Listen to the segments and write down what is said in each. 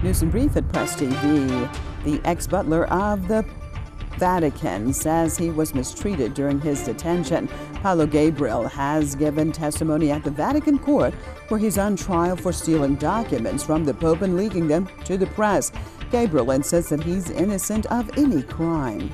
News and Brief at Press TV. The ex-butler of the Vatican says he was mistreated during his detention. Paolo Gabriel has given testimony at the Vatican court where he's on trial for stealing documents from the Pope and leaking them to the press. Gabriel insists that he's innocent of any crime.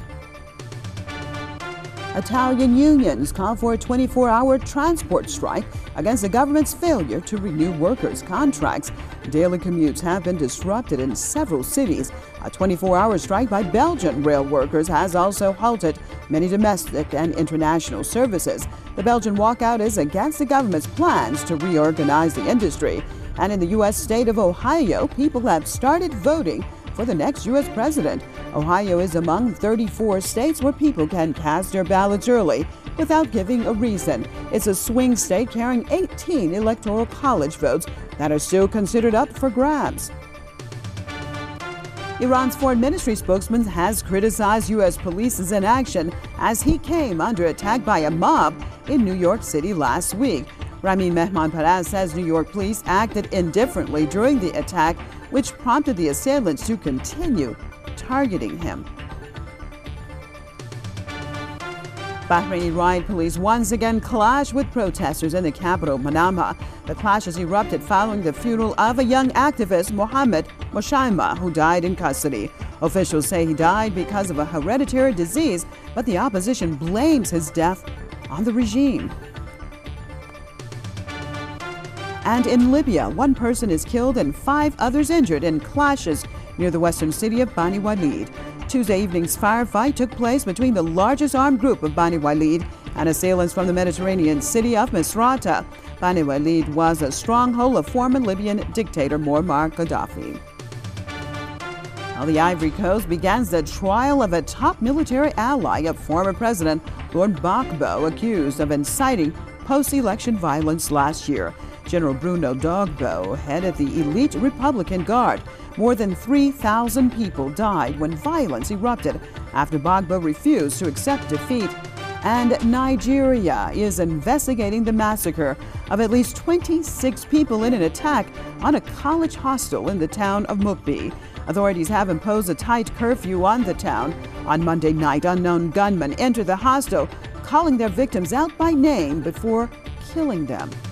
Italian unions call for a 24-hour transport strike against the government's failure to renew workers' contracts. Daily commutes have been disrupted in several cities. A 24-hour strike by Belgian rail workers has also halted many domestic and international services. The Belgian walkout is against the government's plans to reorganize the industry. And in the U.S. state of Ohio, people have started voting for the next U.S. president. Ohio is among 34 states where people can cast their ballots early without giving a reason. It's a swing state carrying 18 electoral college votes that are still considered up for grabs. Iran's foreign ministry spokesman has criticized U.S. police's inaction as he came under attack by a mob in New York City last week. Ramin Mehmanperez says New York police acted indifferently during the attack, which prompted the assailants to continue targeting him. Bahraini riot police once again clashed with protesters in the capital, Manama. The clashes erupted following the funeral of a young activist, Mohammed Moshaima, who died in custody. Officials say he died because of a hereditary disease, but the opposition blames his death on the regime. And in Libya, one person is killed and 5 others injured in clashes near the western city of Bani Walid. Tuesday evening's firefight took place between the largest armed group of Bani Walid and assailants from the Mediterranean city of Misrata. Bani Walid was a stronghold of former Libyan dictator Muammar Gaddafi. Now, the Ivory Coast begins the trial of a top military ally of former President Laurent Gbagbo, accused of inciting post-election violence last year. General Bruno Dogbo headed the elite Republican Guard. More than 3,000 people died when violence erupted after Gbagbo refused to accept defeat. And Nigeria is investigating the massacre of at least 26 people in an attack on a college hostel in the town of Mukbi. Authorities have imposed a tight curfew on the town. On Monday night, unknown gunmen entered the hostel, calling their victims out by name before killing them.